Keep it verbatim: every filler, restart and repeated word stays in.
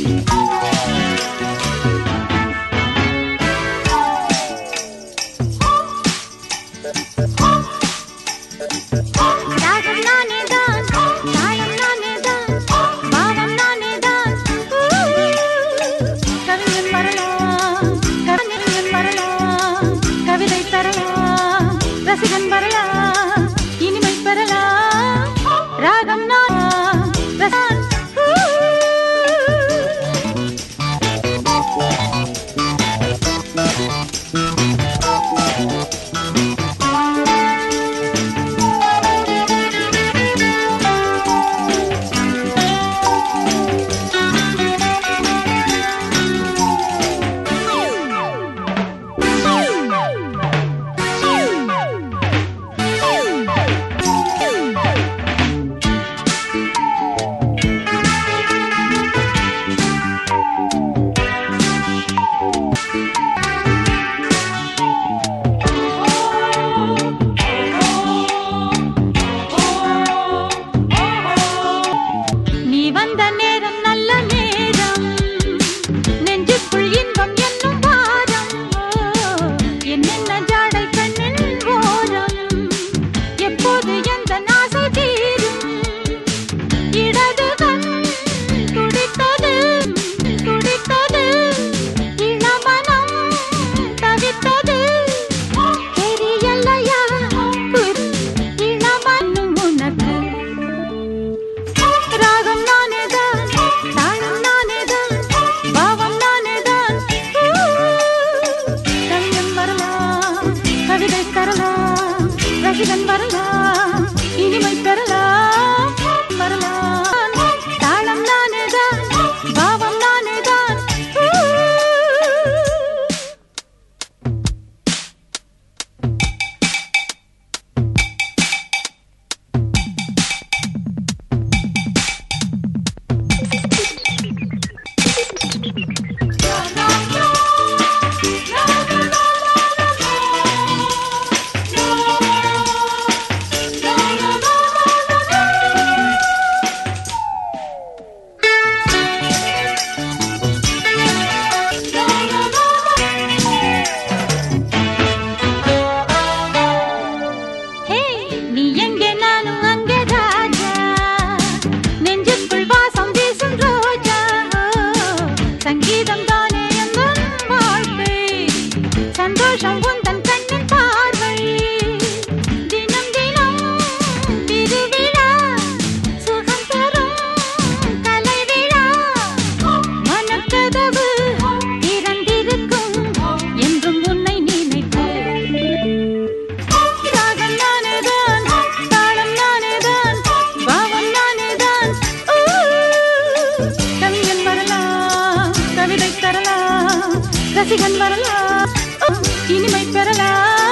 ரசிகன் வரலாம், இனிமை பெறலாம், ராகம் நான் ரசன். ரசிகன் வரலாம், இனிமை பெறலாம், வரலாம், தாளம் நானேதான், பாவம் நானேதான். சங்கீதம் தானே எந்தன் வாழ்க்கை, சந்தோஷம் உந்தன் கண்ணின் பார்வை, தினம் தினம் திருவிழா, சுகம் தரும் கலை விழா, மனக்கதவு திறந்திருக்கும் என்றும் உன்னை நினைத்து. ராகம் நானேதான், தாளம் நானேதான், பாவம் நானேதான். கவிஞன் வரலாம், கவிதை தரலாம், ரசிகன் வரலாம், இனிமை பெறலாம்.